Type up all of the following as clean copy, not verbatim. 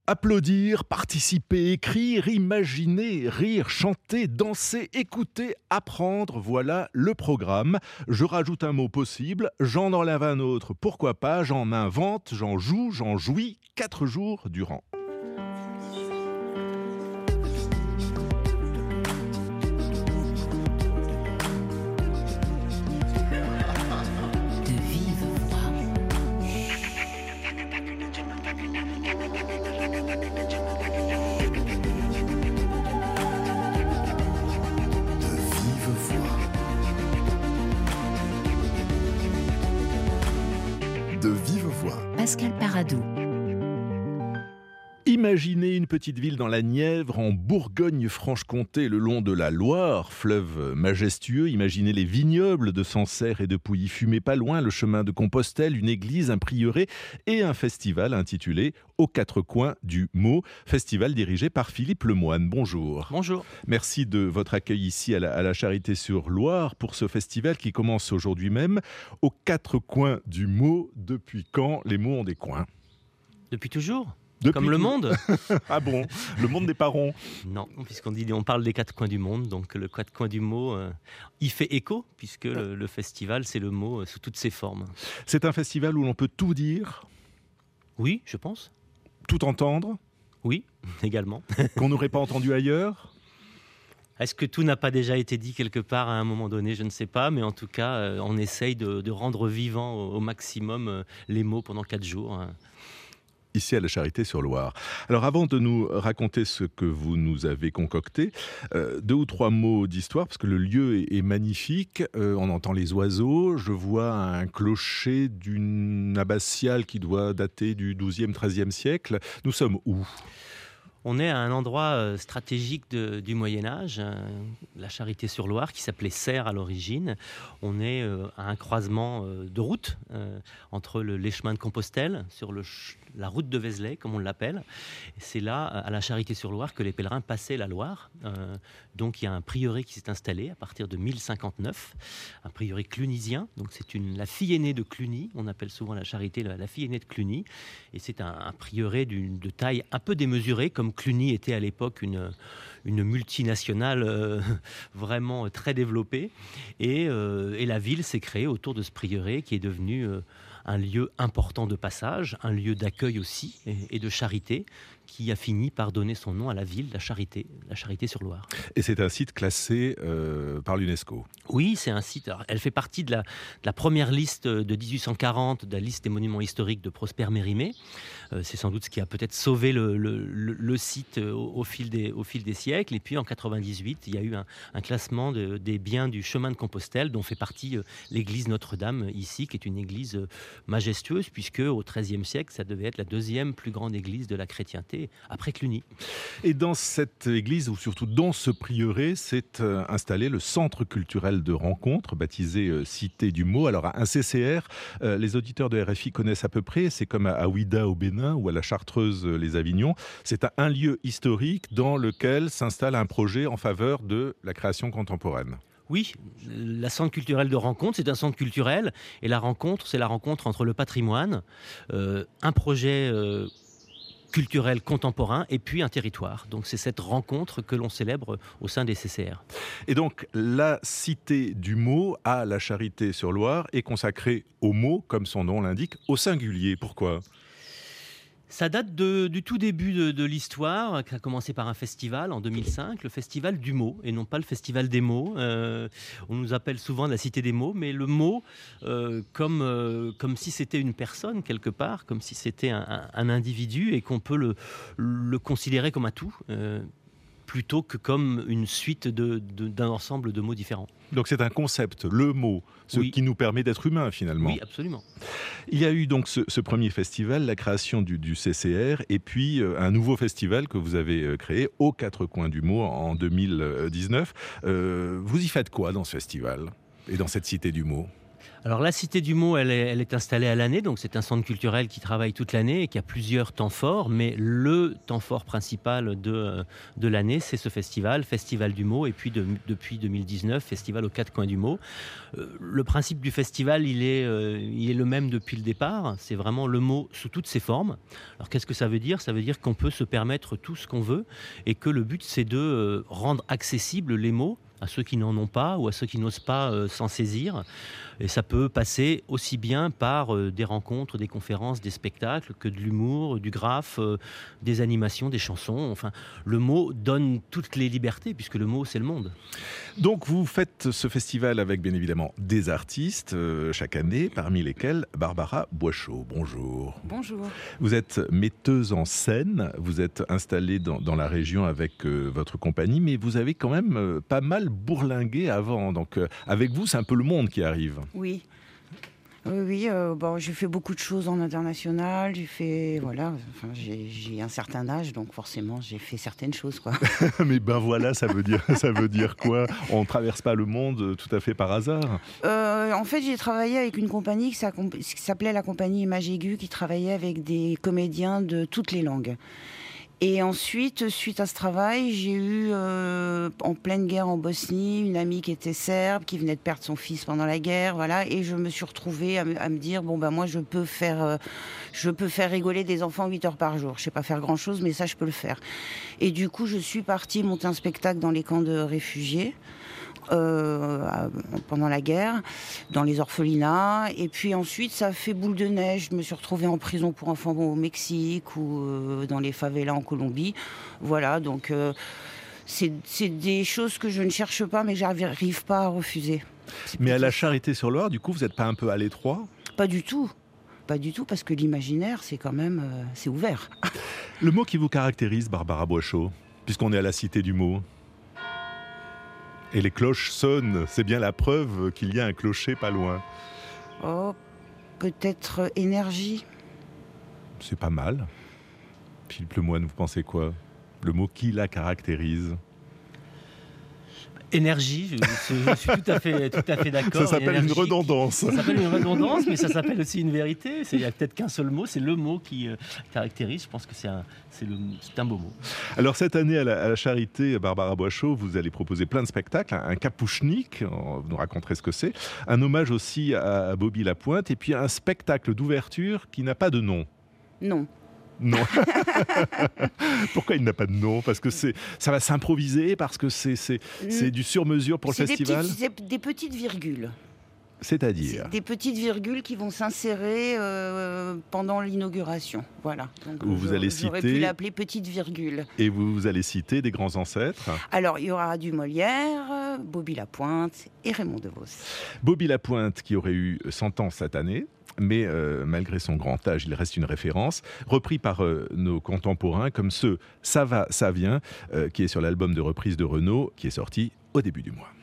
Applaudir, participer, écrire, imaginer, rire, chanter, danser, écouter, apprendre, voilà le programme. Je rajoute un mot possible, j'en enlève un autre, pourquoi pas, j'en invente, j'en joue, j'en jouis, 4 jours durant. De vive voix. Pascal Paradou. Imaginez une petite ville dans la Nièvre, en Bourgogne-Franche-Comté, le long de la Loire, fleuve majestueux. Imaginez les vignobles de Sancerre et de Pouilly-Fumé, pas loin, le chemin de Compostelle, une église, un prieuré et un festival intitulé Aux quatre coins du mot, festival dirigé par Philippe Lemoine. Bonjour. Bonjour. Merci de votre accueil ici à la Charité-sur-Loire pour ce festival qui commence aujourd'hui même. Aux quatre coins du mot, depuis quand les mots ont des coins ? Depuis toujours ? Depuis Comme le monde ? Ah bon, le monde n'est pas rond. Non, on parle des quatre coins du monde, donc le quatre coins du mot y fait écho, puisque le festival, c'est le mot sous toutes ses formes. C'est un festival où l'on peut tout dire, Oui, je pense. tout entendre, Oui, également. qu'on n'aurait pas entendu ailleurs. Est-ce que tout n'a pas déjà été dit quelque part à un moment donné ? Je ne sais pas, mais en tout cas, on essaye de rendre vivant au maximum les mots pendant 4 jours. Ici à la Charité-sur-Loire. Alors avant de nous raconter ce que vous nous avez concocté, 2 ou 3 mots d'histoire, parce que le lieu est magnifique, on entend les oiseaux, je vois un clocher d'une abbatiale qui doit dater du XIIe, XIIIe siècle. Nous sommes où ? On est à un endroit stratégique du Moyen-Âge, la Charité-sur-Loire, qui s'appelait Serres à l'origine. On est à un croisement de routes entre les chemins de Compostelle, sur la route de Vézelay, comme on l'appelle. Et c'est là, à la Charité-sur-Loire, que les pèlerins passaient la Loire. Donc il y a un prieuré qui s'est installé à partir de 1059, un prieuré clunisien. Donc c'est la fille aînée de Cluny. On appelle souvent la Charité la fille aînée de Cluny. Et c'est un prieuré de taille un peu démesurée, comme Cluny était à l'époque une multinationale vraiment très développée. Et la ville s'est créée autour de ce prieuré qui est devenu un lieu important de passage, un lieu d'accueil aussi et de charité, qui a fini par donner son nom à la ville, la Charité-sur-Loire. Et c'est un site classé par l'UNESCO. Oui, c'est un site. Alors, elle fait partie de la première liste de 1840, de la liste des monuments historiques de Prosper Mérimée. C'est sans doute ce qui a peut-être sauvé le site au fil des siècles. Et puis en 98, il y a eu un classement des biens du chemin de Compostelle, dont fait partie l'église Notre-Dame ici, qui est une église majestueuse, puisque au XIIIe siècle, ça devait être la 2e plus grande église de la chrétienté, après Cluny. Et dans cette église, ou surtout dans ce prieuré, s'est installé le centre culturel de rencontre, baptisé Cité du Mot. Alors un CCR, les auditeurs de RFI connaissent à peu près, c'est comme à Ouida au Bénin ou à la Chartreuse les Avignons. C'est un lieu historique dans lequel s'installe un projet en faveur de la création contemporaine. Oui, la centre culturel de rencontre, c'est un centre culturel, et la rencontre, c'est la rencontre entre le patrimoine, un projet culturel contemporain et puis un territoire. Donc c'est cette rencontre que l'on célèbre au sein des CCR. Et donc la Cité du Mot à la Charité-sur-Loire est consacrée au mot, comme son nom l'indique, au singulier. Pourquoi ? Ça date du tout début de l'histoire, qui a commencé par un festival en 2005, le festival du mot, et non pas le festival des mots. On nous appelle souvent la cité des mots, mais le mot, comme si c'était une personne quelque part, comme si c'était un individu, et qu'on peut le considérer comme un tout, plutôt que comme une suite d'un ensemble de mots différents. Donc c'est un concept, le mot, ce qui nous permet d'être humain finalement. Oui, absolument. Il y a eu donc ce premier festival, la création du CCR, et puis un nouveau festival que vous avez créé aux quatre coins du mot en 2019. Vous y faites quoi dans ce festival et dans cette cité du mot ? Alors la Cité du Mot, elle est installée à l'année, donc c'est un centre culturel qui travaille toute l'année et qui a plusieurs temps forts, mais le temps fort principal de l'année, c'est ce Festival du Mot, et puis depuis 2019, Festival aux quatre coins du Mot. Le principe du festival, il est le même depuis le départ, c'est vraiment le mot sous toutes ses formes. Alors qu'est-ce que ça veut dire ? Ça veut dire qu'on peut se permettre tout ce qu'on veut, et que le but, c'est de rendre accessibles les mots à ceux qui n'en ont pas ou à ceux qui n'osent pas s'en saisir. Et ça peut passer aussi bien par des rencontres, des conférences, des spectacles, que de l'humour, du graphe, des animations, des chansons. Enfin, le mot donne toutes les libertés, puisque le mot, c'est le monde. Donc vous faites ce festival avec bien évidemment des artistes chaque année, parmi lesquels Barbara Boischaud. Bonjour. Bonjour. Vous êtes metteuse en scène, vous êtes installée dans la région avec votre compagnie, mais vous avez quand même pas mal bourlingué avant. Donc avec vous, c'est un peu le monde qui arrive. Oui. Bon, j'ai fait beaucoup de choses en international. J'ai un certain âge, donc forcément, j'ai fait certaines choses, quoi. Mais ben voilà, ça veut dire quoi ? On ne traverse pas le monde tout à fait par hasard. En fait, j'ai travaillé avec une compagnie qui s'appelait la compagnie Image Aiguë, qui travaillait avec des comédiens de toutes les langues. Et ensuite, suite à ce travail, j'ai eu, en pleine guerre en Bosnie, une amie qui était serbe, qui venait de perdre son fils pendant la guerre, voilà. Et je me suis retrouvée à me dire, moi, je peux faire rigoler des enfants 8 heures par jour. Je sais pas faire grand chose, mais ça, je peux le faire. Et du coup, je suis partie monter un spectacle dans les camps de réfugiés. Pendant la guerre, dans les orphelinats, et puis ensuite ça fait boule de neige. Je me suis retrouvée en prison pour enfants au Mexique ou dans les favelas en Colombie. Voilà, donc c'est des choses que je ne cherche pas, mais j'arrive pas à refuser. Mais à la Charité-sur-Loire, du coup, vous n'êtes pas un peu à l'étroit ? Pas du tout, parce que l'imaginaire, c'est quand même c'est ouvert. Le mot qui vous caractérise, Barbara Boischaud, puisqu'on est à la Cité du Mot. Et les cloches sonnent, c'est bien la preuve qu'il y a un clocher pas loin. Oh, peut-être énergie. C'est pas mal. Philippe Lemoine, vous pensez quoi ? Le mot qui la caractérise ? Énergie, je suis tout à fait d'accord. Ça s'appelle une redondance. Ça s'appelle une redondance, mais ça s'appelle aussi une vérité. Il n'y a peut-être qu'un seul mot, c'est le mot qui caractérise. Je pense que c'est un beau mot. Alors cette année à la Charité, Barbara Boischaud, vous allez proposer plein de spectacles, un kapouchnik, vous nous raconterez ce que c'est, un hommage aussi à Bobby Lapointe, et puis un spectacle d'ouverture qui n'a pas de nom. Non. Non. Pourquoi il n'a pas de nom ? Parce que ça va s'improviser, parce que c'est du sur-mesure pour le festival. C'est des petites virgules. C'est-à-dire des petites virgules qui vont s'insérer pendant l'inauguration. Voilà. Donc, vous allez j'aurais citer... pu l'appeler petite virgule. Et vous allez citer des grands ancêtres. Alors, il y aura du Molière, Bobby Lapointe et Raymond Devos. Bobby Lapointe, qui aurait eu 100 ans cette année. Mais malgré son grand âge, il reste une référence, repris par nos contemporains comme ce « Ça va, ça vient », qui est sur l'album de reprise de Renaud, qui est sorti au début du mois.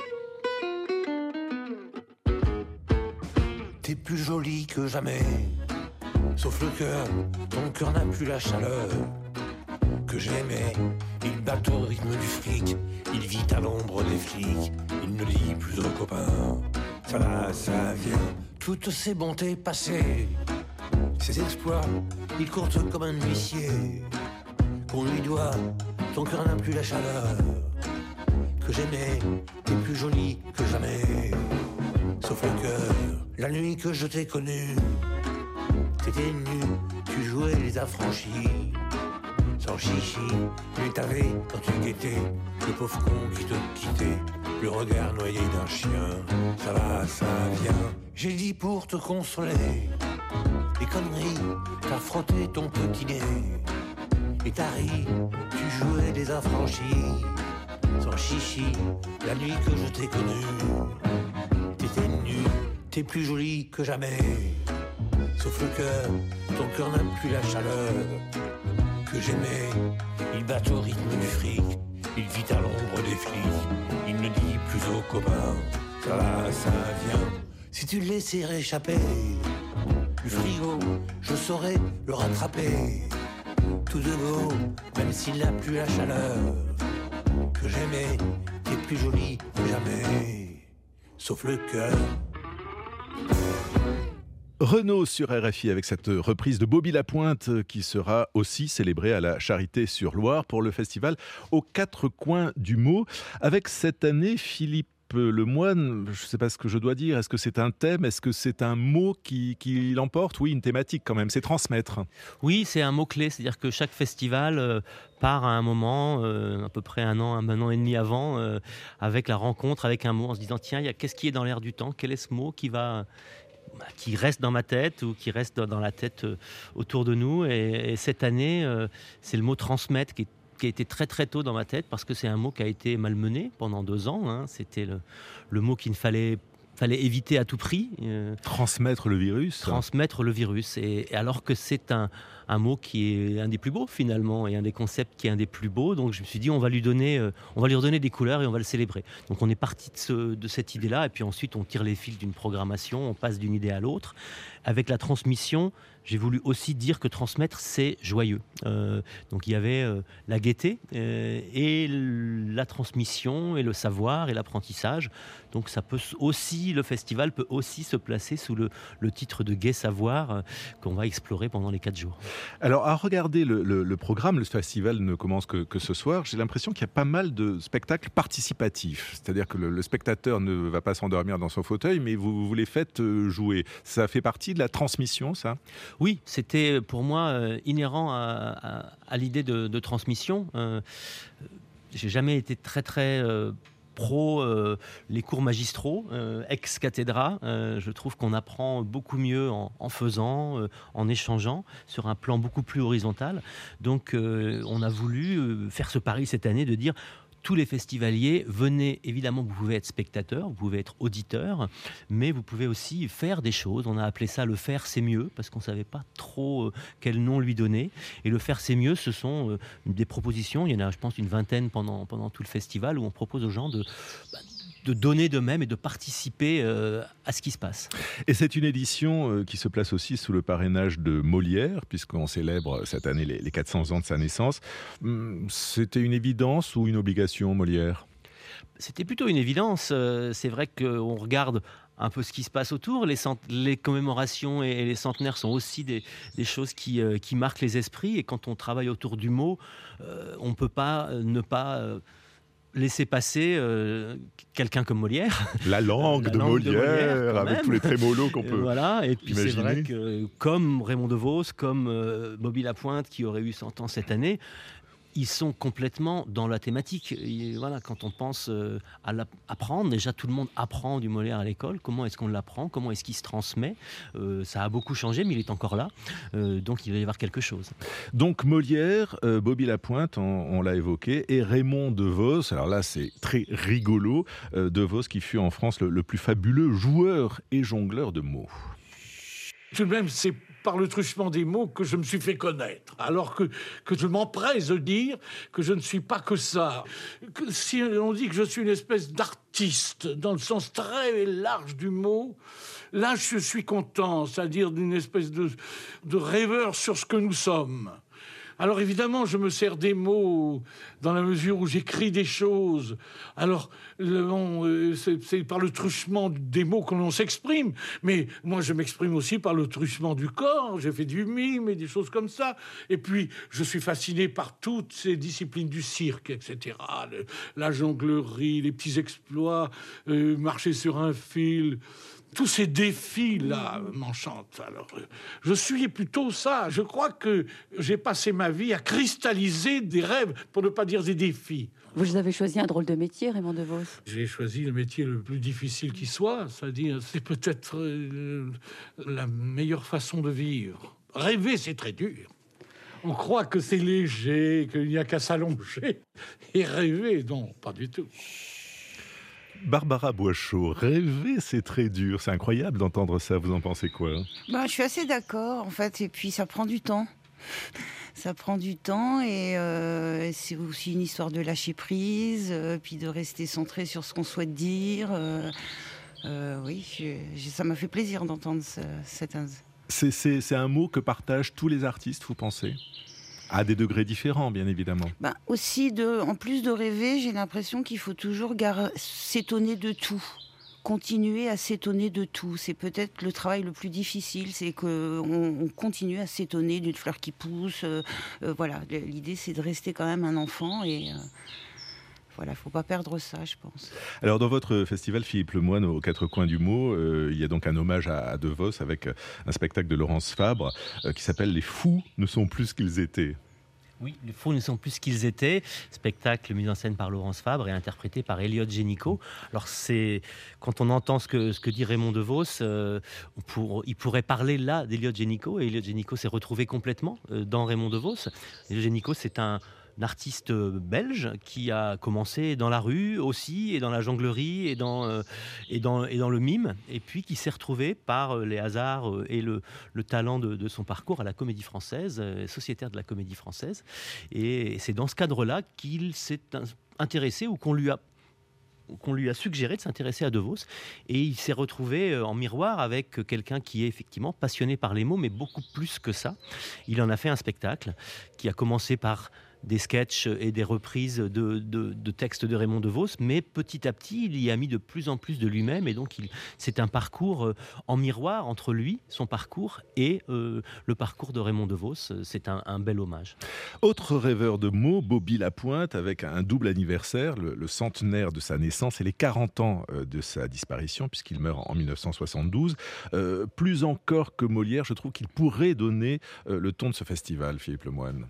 T'es plus jolie que jamais, sauf le cœur, ton cœur n'a plus la chaleur que j'aimais. Il bat au rythme du fric, il vit à l'ombre des flics, il ne dit plus aux copains, ça va, ça vient. Toutes ses bontés passées, ses exploits, il courte comme un huissier qu'on lui doit, ton cœur n'a plus la chaleur que j'aimais, t'es plus jolie que jamais, sauf le cœur. La nuit que je t'ai connue, t'étais nue, tu jouais les affranchis, sans chichi, mais t'avais, quand tu guettais, le pauvre con qui te quittait, le regard noyé d'un chien, ça va, ça vient. J'ai dit pour te consoler, les conneries, t'as frotté ton petit nez, et t'as ri, tu jouais des affranchis, sans chichi, la nuit que je t'ai connue, t'étais nue, t'es plus jolie que jamais, sauf le cœur, ton cœur n'a plus la chaleur que j'aimais, il bat au rythme du fric, il vit à l'ombre des flics, il ne dit plus aux copains, ça va, ça vient. Si tu le laissais réchapper du frigo, je saurais le rattraper. Tout de beau, même s'il n'a plus la chaleur que j'aimais, t'es plus jolie que jamais, sauf le cœur. Renaud sur RFI avec cette reprise de Bobby Lapointe qui sera aussi célébrée à la Charité-sur-Loire pour le festival aux quatre coins du mot. Avec cette année, Philippe Lemoine, je ne sais pas ce que je dois dire, est-ce que c'est un thème, est-ce que c'est un mot qui l'emporte? Oui, une thématique quand même, c'est transmettre. Oui, c'est un mot-clé, c'est-à-dire que chaque festival part à un moment, à peu près un an et demi avant, avec la rencontre avec un mot, en se disant tiens, qu'est-ce qui est dans l'air du temps? Quel est ce mot qui reste dans ma tête ou qui reste dans la tête autour de nous. Et cette année, c'est le mot transmettre qui a été très très tôt dans ma tête parce que c'est un mot qui a été malmené pendant 2 ans. Hein. C'était le mot qu'il fallait éviter à tout prix. Transmettre le virus. Transmettre le virus. Et alors que c'est un mot qui est un des plus beaux finalement et un des concepts qui est un des plus beaux. Donc je me suis dit on va lui redonner des couleurs et on va le célébrer. Donc on est parti de cette idée-là et puis ensuite on tire les fils d'une programmation, on passe d'une idée à l'autre. Avec la transmission, j'ai voulu aussi dire que transmettre, c'est joyeux. Donc il y avait la gaieté et la transmission et le savoir et l'apprentissage. Donc le festival peut aussi se placer sous le titre de Gai Savoir qu'on va explorer pendant les 4 jours. Alors à regarder le programme, le festival ne commence que ce soir, j'ai l'impression qu'il y a pas mal de spectacles participatifs. C'est-à-dire que le spectateur ne va pas s'endormir dans son fauteuil, mais vous les faites jouer. Ça fait partie de la transmission, ça ? Oui, c'était pour moi inhérent à l'idée de transmission. J'ai jamais été très très pro les cours magistraux, ex cathedra. Je trouve qu'on apprend beaucoup mieux en faisant, en échangeant, sur un plan beaucoup plus horizontal. Donc on a voulu faire ce pari cette année de dire tous les festivaliers, venez, évidemment vous pouvez être spectateur, vous pouvez être auditeur, mais vous pouvez aussi faire des choses. On a appelé ça le faire c'est mieux, parce qu'on ne savait pas trop quel nom lui donner. Et le faire c'est mieux, ce sont des propositions, il y en a je pense une vingtaine pendant tout le festival, où on propose aux gens de donner d'eux-mêmes et de participer à ce qui se passe. Et c'est une édition qui se place aussi sous le parrainage de Molière, puisqu'on célèbre cette année les 400 ans de sa naissance. C'était une évidence ou une obligation, Molière ? C'était plutôt une évidence. C'est vrai qu'on regarde un peu ce qui se passe autour. Les commémorations et les centenaires sont aussi des choses qui marquent les esprits. Et quand on travaille autour du mot, on ne peut pas ne pas laisser passer quelqu'un comme Molière. La langue de Molière avec tous les trémolos qu'on peut voilà. Et puis imaginer. C'est vrai que comme Raymond DeVos, comme Bobby Lapointe qui aurait eu 100 ans cette année, ils sont complètement dans la thématique. Et voilà, quand on pense à apprendre, déjà tout le monde apprend du Molière à l'école. Comment est-ce qu'on l'apprend? Comment est-ce qu'il se transmet? Ça a beaucoup changé, mais il est encore là. Donc il va y avoir quelque chose. Donc Molière, Bobby Lapointe, on l'a évoqué, et Raymond DeVos. Alors là, c'est très rigolo. DeVos qui fut en France le plus fabuleux joueur et jongleur de mots. Tout de même, c'est par le truchement des mots que je me suis fait connaître. Alors que je m'empresse de dire que je ne suis pas que ça. Si on dit que je suis une espèce d'artiste, dans le sens très large du mot, là je suis content, c'est-à-dire d'une espèce de rêveur sur ce que nous sommes. Alors évidemment, je me sers des mots dans la mesure où j'écris des choses. Alors, c'est par le truchement des mots que l'on s'exprime. Mais moi, je m'exprime aussi par le truchement du corps. J'ai fait du mime et des choses comme ça. Et puis, je suis fasciné par toutes ces disciplines du cirque, etc. La jonglerie, les petits exploits, marcher sur un fil... Tous ces défis-là m'enchantent. Alors, je suis plutôt ça. Je crois que j'ai passé ma vie à cristalliser des rêves, pour ne pas dire des défis. Vous avez choisi un drôle de métier, Raymond DeVos. J'ai choisi le métier le plus difficile qui soit. C'est-à-dire, c'est peut-être la meilleure façon de vivre. Rêver, c'est très dur. On croit que c'est léger, qu'il n'y a qu'à s'allonger. Et rêver, non, pas du tout. Barbara Boischaud, rêver c'est très dur, c'est incroyable d'entendre ça, vous en pensez quoi ? Je suis assez d'accord en fait, et puis ça prend du temps. Ça prend du temps et c'est aussi une histoire de lâcher prise, puis de rester centré sur ce qu'on souhaite dire. Oui, ça m'a fait plaisir d'entendre cette... C'est un mot que partagent tous les artistes, vous pensez ? À des degrés différents, bien évidemment. Aussi, en plus de rêver, j'ai l'impression qu'il faut toujours s'étonner de tout. continuer à s'étonner de tout. C'est peut-être le travail le plus difficile, c'est qu'on continue à s'étonner d'une fleur qui pousse. Voilà, l'idée c'est de rester quand même un enfant et... Voilà, il ne faut pas perdre ça, je pense. Alors, dans votre festival Philippe Lemoine, aux quatre coins du mot, il y a donc un hommage à De Vos avec un spectacle de Laurence Fabre qui s'appelle « Les fous ne sont plus ce qu'ils étaient ». Oui, les fous ne sont plus ce qu'ils étaient. Spectacle mis en scène par Laurence Fabre et interprété par Elliot Génicaud. Alors quand on entend ce que dit Raymond DeVos, il pourrait parler là d'Elliot Génicaud. Et Elliot Génicaud s'est retrouvé complètement dans Raymond DeVos. Elliot Génicaud, c'est un artiste belge qui a commencé dans la rue aussi, et dans la jonglerie, et dans le mime, et puis qui s'est retrouvé par les hasards et le talent de son parcours à la Comédie Française, sociétaire de la Comédie Française. Et c'est dans ce cadre-là qu'il s'est intéressé, ou qu'on lui a suggéré de s'intéresser à De Vos, et il s'est retrouvé en miroir avec quelqu'un qui est effectivement passionné par les mots, mais beaucoup plus que ça. Il en a fait un spectacle qui a commencé par des sketchs et des reprises de textes de Raymond DeVos, mais petit à petit, il y a mis de plus en plus de lui-même, et donc c'est un parcours en miroir entre lui, son parcours, et le parcours de Raymond DeVos. C'est un bel hommage. Autre rêveur de mots, Bobby Lapointe, avec un double anniversaire, le centenaire de sa naissance et les 40 ans de sa disparition, puisqu'il meurt en 1972. Plus encore que Molière, je trouve qu'il pourrait donner le ton de ce festival, Philippe Lemoine.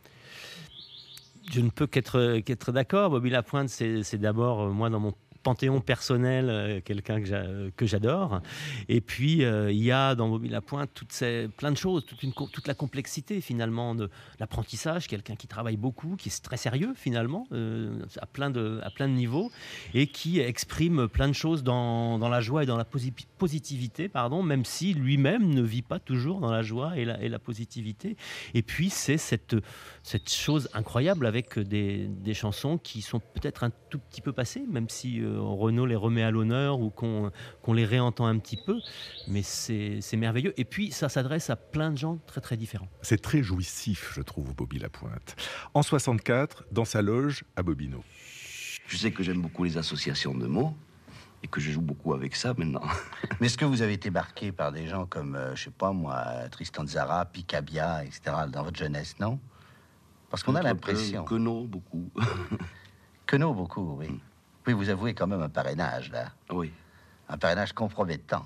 Je ne peux qu'être d'accord. Bobby Lapointe, c'est d'abord, moi, dans mon panthéon personnel, quelqu'un que j'adore. Et puis, il y a dans Bobby Lapointe plein de choses, toute la complexité, finalement, de l'apprentissage. Quelqu'un qui travaille beaucoup, qui est très sérieux, finalement, à plein de niveaux, et qui exprime plein de choses dans la joie et dans la positivité, même si lui-même ne vit pas toujours dans la joie et la positivité. Et puis, c'est cette chose incroyable avec des chansons qui sont peut-être un tout petit peu passées, même si Renaud les remet à l'honneur ou qu'on les réentend un petit peu, mais c'est merveilleux. Et puis, ça s'adresse à plein de gens très très différents. C'est très jouissif, je trouve, Bobby Lapointe. En 64, dans sa loge à Bobino. Je sais que j'aime beaucoup les associations de mots et que je joue beaucoup avec ça maintenant. Mais est-ce que vous avez été marqué par des gens comme, je sais pas moi, Tristan Tzara, Picabia, etc. dans votre jeunesse, non? Parce qu'on a l'impression... Queneau, beaucoup. Queneau, beaucoup, oui. Oui, vous avouez quand même un parrainage, là. Oui. Un parrainage compromettant.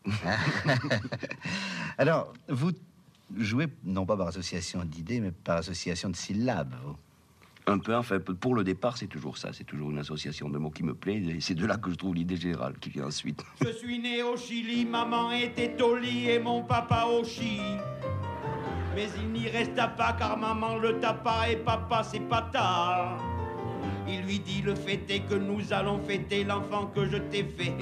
Alors, vous jouez non pas par association d'idées, mais par association de syllabes, vous. Un peu, enfin, pour le départ, c'est toujours ça. C'est toujours une association de mots qui me plaît, et c'est de là que je trouve l'idée générale qui vient ensuite. Je suis né au Chili, maman était au lit et mon papa au Chili. Mais il n'y resta pas car maman le tapa et papa c'est pata. Il lui dit le fait est que nous allons fêter l'enfant que je t'ai fait.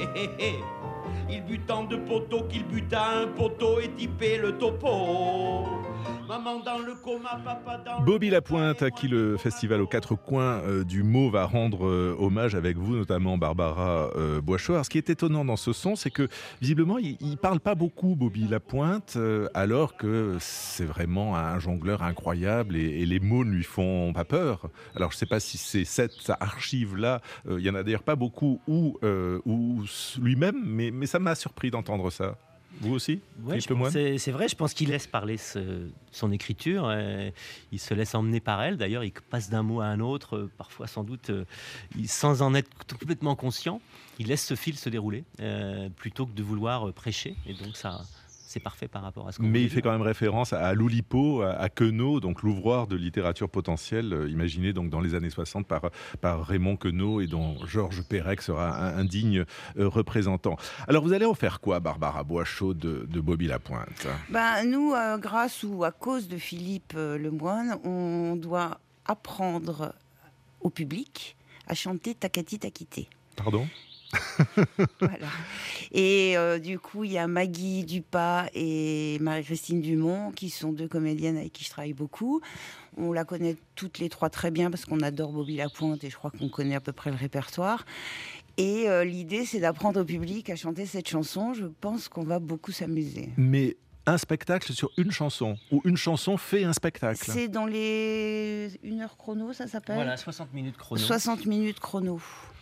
Il but tant de poteaux qu'il buta un poteau et typé le topo. Maman dans le coma, papa dans Bobby Lapointe, à qui le festival aux quatre coins du mot va rendre hommage avec vous, notamment Barbara Boischaud. Alors, ce qui est étonnant dans ce son, c'est que visiblement, il ne parle pas beaucoup, Bobby Lapointe, alors que c'est vraiment un jongleur incroyable et les mots ne lui font pas peur. Alors, je ne sais pas si c'est cette archive-là, il n'y en a d'ailleurs pas beaucoup, ou lui-même, mais ça m'a surpris d'entendre ça. Vous aussi, ouais, c'est vrai, je pense qu'il laisse parler son écriture, il se laisse emmener par elle, d'ailleurs il passe d'un mot à un autre, parfois sans doute sans en être complètement conscient, il laisse ce fil se dérouler plutôt que de vouloir prêcher, et donc ça... c'est parfait par rapport à ce qu'on Mais il fait quand même référence à Loulipo, à Queneau, donc l'ouvroir de littérature potentielle, imaginé donc dans les années 60 par Raymond Queneau et dont Georges Perec sera un digne représentant. Alors vous allez en faire quoi, Barbara Boischaud, de Bobby Lapointe? Nous, grâce ou à cause de Philippe Lemoine, on doit apprendre au public à chanter Takati Takité. Pardon? Voilà. Et du coup, il y a Maggie Dupas et Marie-Christine Dumont, qui sont deux comédiennes avec qui je travaille beaucoup. On la connaît toutes les trois très bien parce qu'on adore Bobby Lapointe et je crois qu'on connaît à peu près le répertoire. Et l'idée, c'est d'apprendre au public à chanter cette chanson. Je pense qu'on va beaucoup s'amuser. Mais un spectacle sur une chanson, ou une chanson fait un spectacle? C'est dans les 1 heure chrono, ça s'appelle? Voilà, 60 minutes chrono. 60 minutes chrono.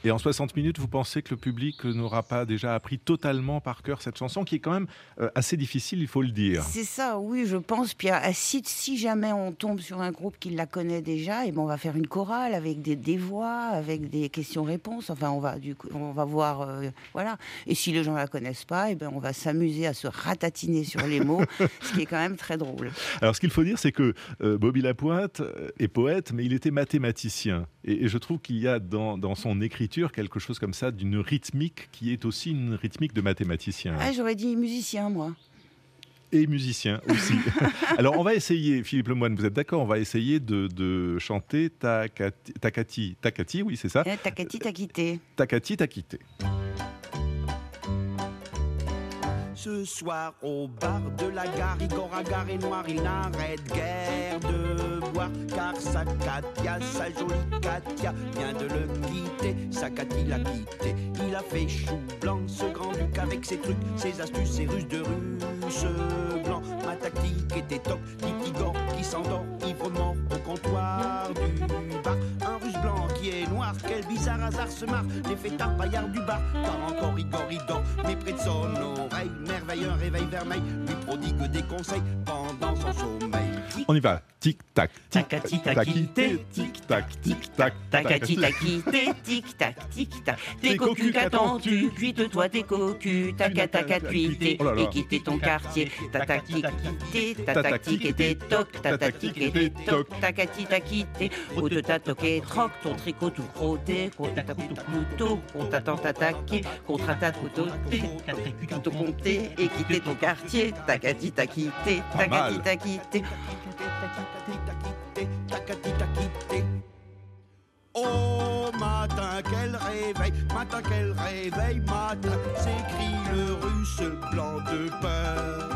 Et en 60 minutes, vous pensez que le public n'aura pas déjà appris totalement par cœur cette chanson, qui est quand même assez difficile, il faut le dire. C'est ça, oui, je pense. Puis si jamais on tombe sur un groupe qui la connaît déjà, et ben on va faire une chorale avec des voix, avec des questions-réponses. Enfin, on va voir, voilà. Et si les gens la connaissent pas, et ben on va s'amuser à se ratatiner sur les mots, ce qui est quand même très drôle. Alors, ce qu'il faut dire, c'est que Bobby Lapointe est poète, mais il était mathématicien. Et je trouve qu'il y a dans son écriture quelque chose comme ça, d'une rythmique qui est aussi une rythmique de mathématicien. Ah, j'aurais dit musicien, moi. Et musicien aussi. Alors, on va essayer, Philippe Lemoine, vous êtes d'accord? On va essayer de chanter Takati. Takati, oui, c'est ça? Takati, t'as quitté. Takati, t'as quitté. Ce soir au bar de la gare, Igor Agar noir, il n'arrête guère de boire, car sa Katia, sa jolie Katia, vient de le quitter, sa Katy l'a quitté. Il a fait chou blanc, ce grand-duc, avec ses trucs, ses astuces, ses ruses de russe blanc. Ma tactique était toc, dit Igor qui s'endort, ivre mort au comptoir du bar. Un russe blanc qui est noir, quel bizarre hasard se marre, les fêtards paillards du bar, car encore Igor il dort, mais près de son oreille, merveille, un réveil vermeil, lui prodigue des conseils pendant son sommeil. On y va, tic-tac, Takati, t'as quitté. tic-tac, tic-tac, Takati, t'as quitté, tic-tac, tic-tac. T'es cocu, qu'attends-tu? Cuite-toi tes cocus, tac-tac, cuité, et quitter ton quartier. Ta tactique quitté, ta tactique était toc, ta tactique était toc. Takati, t'as quitté, où te t'a toqué, troc, ton tricot tout crotté, contre ta couteau, on t'attend t'attaquer, contre ta couteau, couteau compté, et quitter ton quartier. Takati, t'as quitté, takati, t'as quitté. Oh, matin, quel réveil, matin, s'écrie le russe blanc de peur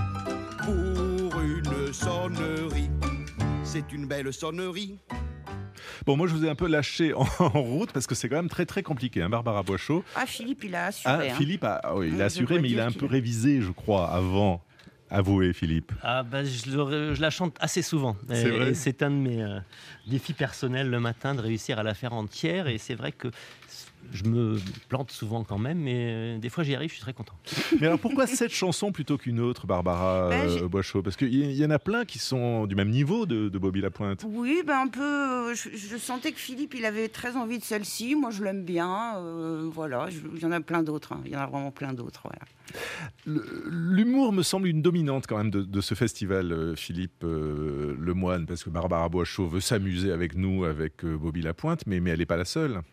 pour une sonnerie. C'est une belle sonnerie. Bon, moi, je vous ai un peu lâché en route parce que c'est quand même très, très compliqué, hein, Barbara Boischaud. Ah, Philippe, il a assuré. Philippe, il a assuré, mais il a un peu révisé, je crois, avant. Avouez, Philippe. Je la chante assez souvent. C'est vrai. Et c'est un de mes défis personnels le matin de réussir à la faire entière. Et c'est vrai que je me plante souvent quand même, mais des fois j'y arrive, je suis très content. Mais alors pourquoi cette chanson plutôt qu'une autre, Barbara Boischaud? Parce qu'il y en a plein qui sont du même niveau de Bobby Lapointe. Oui, un peu. Je sentais que Philippe, il avait très envie de celle-ci. Moi, je l'aime bien. Voilà, il y en a plein d'autres. Il y en a vraiment plein d'autres. Voilà. L'humour me semble une dominante quand même de ce festival, Philippe Lemoine, parce que Barbara Boischaud veut s'amuser avec nous, avec Bobby Lapointe, mais elle n'est pas la seule.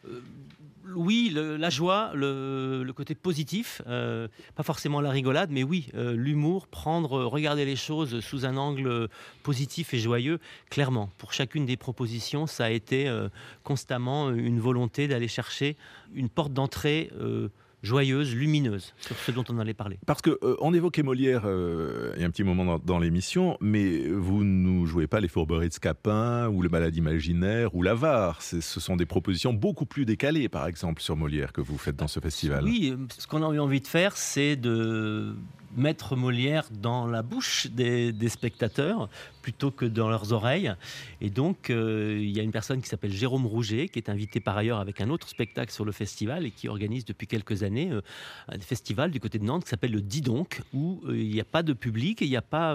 Oui, la joie, le côté positif, pas forcément la rigolade, mais oui, l'humour, regarder les choses sous un angle positif et joyeux, clairement. Pour chacune des propositions, ça a été constamment une volonté d'aller chercher une porte d'entrée joyeuse, lumineuse, sur ce dont on allait parler. Parce qu'on évoquait Molière il y a un petit moment dans l'émission, mais vous ne jouez pas les Fourberies de Scapin, ou le Malade imaginaire, ou l'Avare. Ce sont des propositions beaucoup plus décalées, par exemple, sur Molière, que vous faites dans ce festival. Oui, ce qu'on a eu envie de faire, c'est de mettre Molière dans la bouche des spectateurs plutôt que dans leurs oreilles. Et donc, il y a une personne qui s'appelle Jérôme Rouget, qui est invité par ailleurs avec un autre spectacle sur le festival et qui organise depuis quelques années un festival du côté de Nantes qui s'appelle le Dis donc, où il n'y a pas de public et il n'y a pas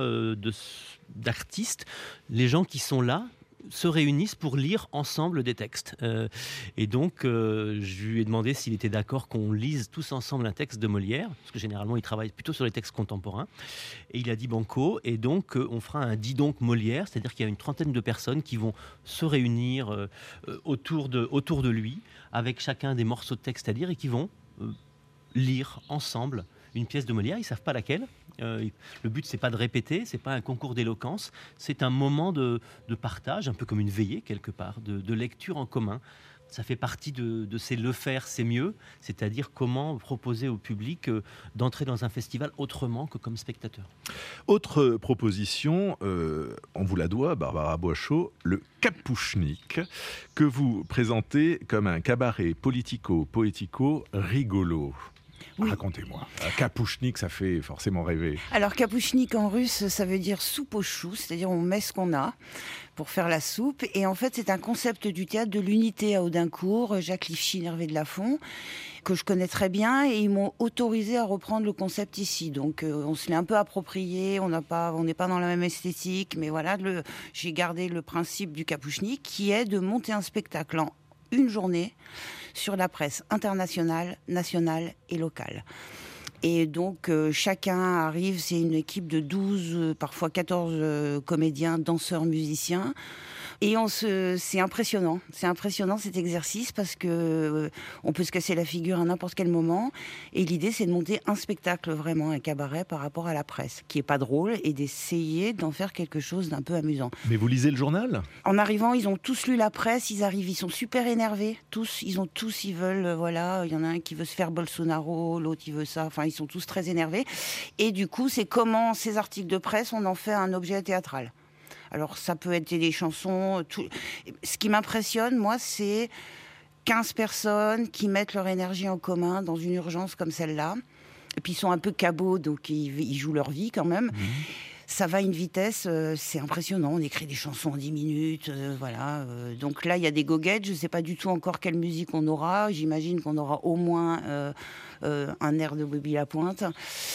d'artistes. Les gens qui sont là se réunissent pour lire ensemble des textes. Et donc, je lui ai demandé s'il était d'accord qu'on lise tous ensemble un texte de Molière, parce que généralement, il travaille plutôt sur les textes contemporains. Et il a dit banco. Et donc, on fera un Dis donc Molière, c'est-à-dire qu'il y a une trentaine de personnes qui vont se réunir autour de lui, avec chacun des morceaux de texte à lire, et qui vont lire ensemble une pièce de Molière. Ils ne savent pas laquelle. Le but, c'est pas de répéter, c'est pas un concours d'éloquence, c'est un moment de partage, un peu comme une veillée quelque part, de lecture en commun. Ça fait partie de ces le faire, c'est mieux, c'est-à-dire comment proposer au public d'entrer dans un festival autrement que comme spectateur. Autre proposition, on vous la doit, Barbara Boischaud, le Kapouchnik, que vous présentez comme un cabaret politico-poético rigolo. Oui. Racontez-moi. Kapouchnik, ça fait forcément rêver. Alors, kapouchnik en russe, ça veut dire soupe aux choux, c'est-à-dire on met ce qu'on a pour faire la soupe. Et en fait, c'est un concept du théâtre de l'Unité à Audincourt, Jacques Lifchin, Hervé de Lafont, que je connais très bien, et ils m'ont autorisé à reprendre le concept ici. Donc, on se l'est un peu approprié, on n'est pas dans la même esthétique, mais voilà, j'ai gardé le principe du kapouchnik, qui est de monter un spectacle en une journée sur la presse internationale, nationale et locale. Et donc, chacun arrive, c'est une équipe de 12, parfois 14 comédiens, danseurs, musiciens. Et c'est impressionnant. C'est impressionnant cet exercice parce que on peut se casser la figure à n'importe quel moment. Et l'idée, c'est de monter un spectacle, vraiment, un cabaret par rapport à la presse, qui est pas drôle, et d'essayer d'en faire quelque chose d'un peu amusant. Mais vous lisez le journal ? En arrivant, ils ont tous lu la presse, ils arrivent, ils sont super énervés. Ils veulent, voilà, il y en a un qui veut se faire Bolsonaro, l'autre il veut ça, enfin ils sont tous très énervés. Et du coup, c'est comment ces articles de presse, on en fait un objet théâtral. Alors, ça peut être des chansons. Ce qui m'impressionne, moi, c'est 15 personnes qui mettent leur énergie en commun dans une urgence comme celle-là. Et puis, ils sont un peu cabots, donc ils jouent leur vie quand même. Ça va à une vitesse, c'est impressionnant. On écrit des chansons en 10 minutes, voilà. Donc là, il y a des goguettes. Je ne sais pas du tout encore quelle musique on aura. J'imagine qu'on aura au moins un air de Bobby Lapointe.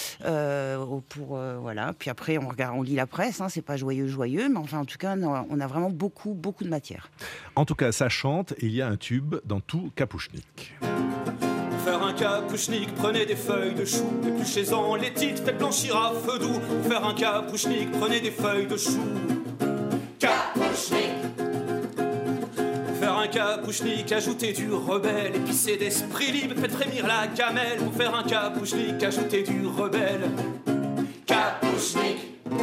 Voilà. Puis après, on lit la presse. C'est pas joyeux, mais enfin, en tout cas, on a vraiment beaucoup de matière. En tout cas, ça chante et il y a un tube dans tout kapouchnik. Faire un kapouchnik, prenez des feuilles de chou, épluchez-en les titres, faites blanchir à feu doux. Faire un kapouchnik, prenez des feuilles de chou. Kapouchnik. Faire un kapouchnik, ajoutez du rebelle, épicé d'esprit libre, faites frémir la gamelle. Pour faire un kapouchnik, ajoutez du rebelle. Kapouchnik.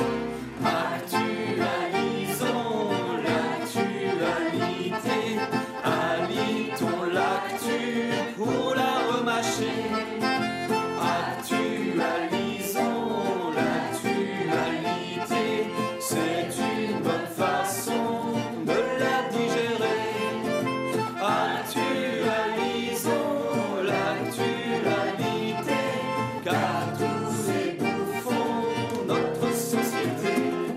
Actualisons l'actualité, alitons l'actu pour la remâcher. Actualisons l'actualité, c'est une bonne façon de la digérer. Actualisons l'actualité, car tous ébouffons notre société.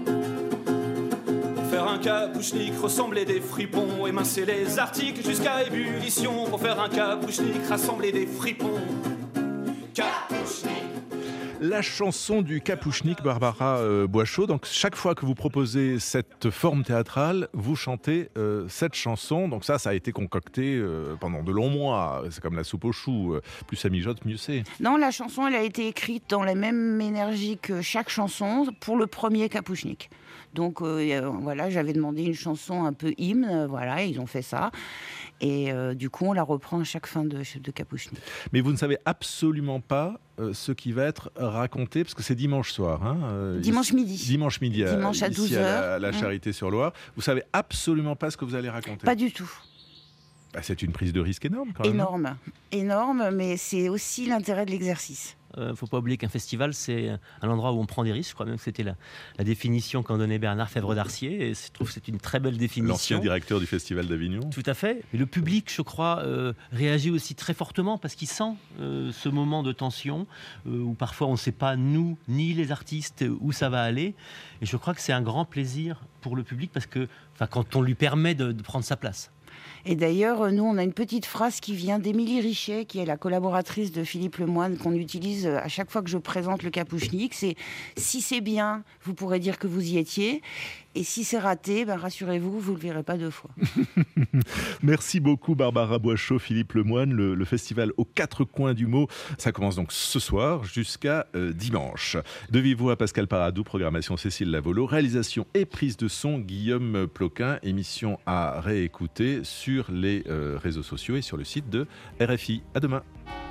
Faire un kapouchnik, ressembler des fripons, émincer les articles jusqu'à ébullition. Pour faire un kapouchnik, rassembler des fripons. Kapouchnik. La chanson du kapouchnik, Barbara Boischaud. Donc, chaque fois que vous proposez cette forme théâtrale, vous chantez cette chanson. Donc ça a été concocté pendant de longs mois. C'est comme la soupe aux choux. Plus ça mijote, mieux c'est. Non, la chanson, elle a été écrite dans la même énergie que chaque chanson pour le premier kapouchnik. Donc voilà, j'avais demandé une chanson un peu hymne, voilà, ils ont fait ça. Et du coup, on la reprend à chaque fin de kapouchnik. Mais vous ne savez absolument pas ce qui va être raconté, parce que c'est dimanche soir. Dimanche midi. Dimanche midi, dimanche à 12h. À la Charité-sur-Loire. Vous savez absolument pas ce que vous allez raconter. Pas du tout. C'est une prise de risque énorme, quand même. Énorme, mais c'est aussi l'intérêt de l'exercice. Faut pas oublier qu'un festival, c'est un endroit où on prend des risques. Je crois même que c'était la définition qu'en donnait Bernard Fèvre d'Arcier. Et je trouve que c'est une très belle définition. L'ancien directeur du Festival d'Avignon. Tout à fait. Et le public, je crois, réagit aussi très fortement parce qu'il sent ce moment de tension où parfois on ne sait pas, nous, ni les artistes, où ça va aller. Et je crois que c'est un grand plaisir pour le public parce que, quand on lui permet de prendre sa place. Et d'ailleurs, nous, on a une petite phrase qui vient d'Émilie Richet, qui est la collaboratrice de Philippe Lemoine, qu'on utilise à chaque fois que je présente le kapouchnik. C'est « si c'est bien, vous pourrez dire que vous y étiez. Et si c'est raté, rassurez-vous, vous ne le verrez pas 2 fois. » Merci beaucoup Barbara Boischaud, Philippe Lemoine. Le festival aux 4 coins du mot, ça commence donc ce soir jusqu'à dimanche. De vive voix, Pascal Paradou, programmation Cécile Lavolo, réalisation et prise de son Guillaume Ploquin, émission à réécouter sur les réseaux sociaux et sur le site de RFI. À demain.